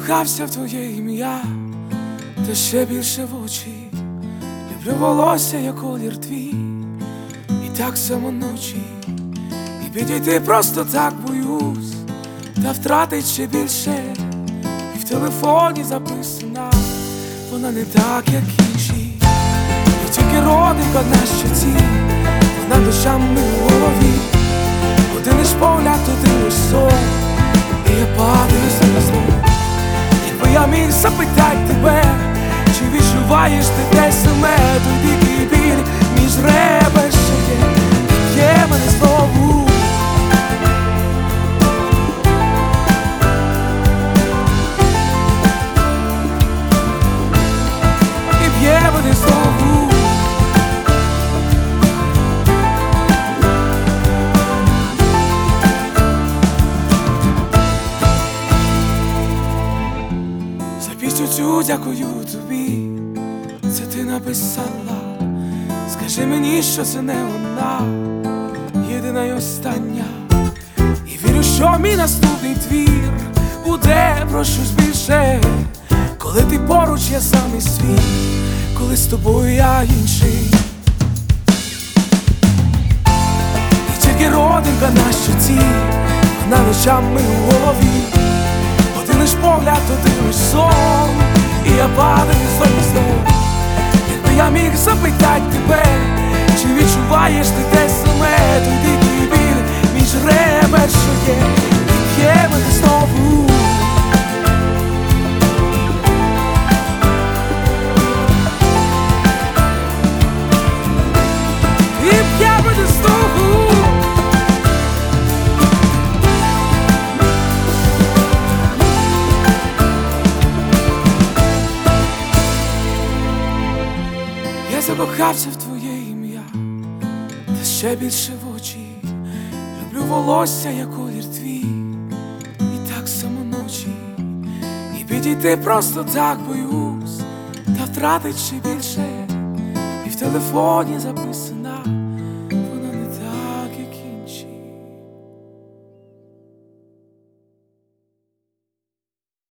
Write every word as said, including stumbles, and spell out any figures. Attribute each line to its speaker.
Speaker 1: закохався в твоє ім'я, та ще більше в очі. Люблю волосся, як колір твій, і так само ночі. І підійти просто так боюсь, та втратить ще більше. І в телефоні записана вона не так, як інші. І тільки родинка на щоці, вона душами у голові. Один лиш погляд, один лиш сон, і я падаю на зло. Якби я міг запитати тебе, чи відчуваєш ти те саме, той дикий біль між ребер, що є, є мене знову. І б'є мене знову. Пісню цю дякую тобі, це ти написала. Скажи мені, що це не вона, єдина й остання. І вірю, що мій наступний твір буде про щось більше. Коли ти поруч, я самий свій, коли з тобою я інший. І тільки родинка на щоці, вона ночами у голові. Один лиш погляд, один лиш сон, і я падаю знову знов. Якби я міг запитати тебе, чи відчуваєш ти те саме, той дикий біль між ребер, що є, і б'є мене знову. І б'є мене знову. Я закохався в твоє ім'я, та ще більше в очі. Люблю волосся, як колір твій, і так само ночі. І підійти просто так боюсь, та втратить ще більше. І в телефоні записано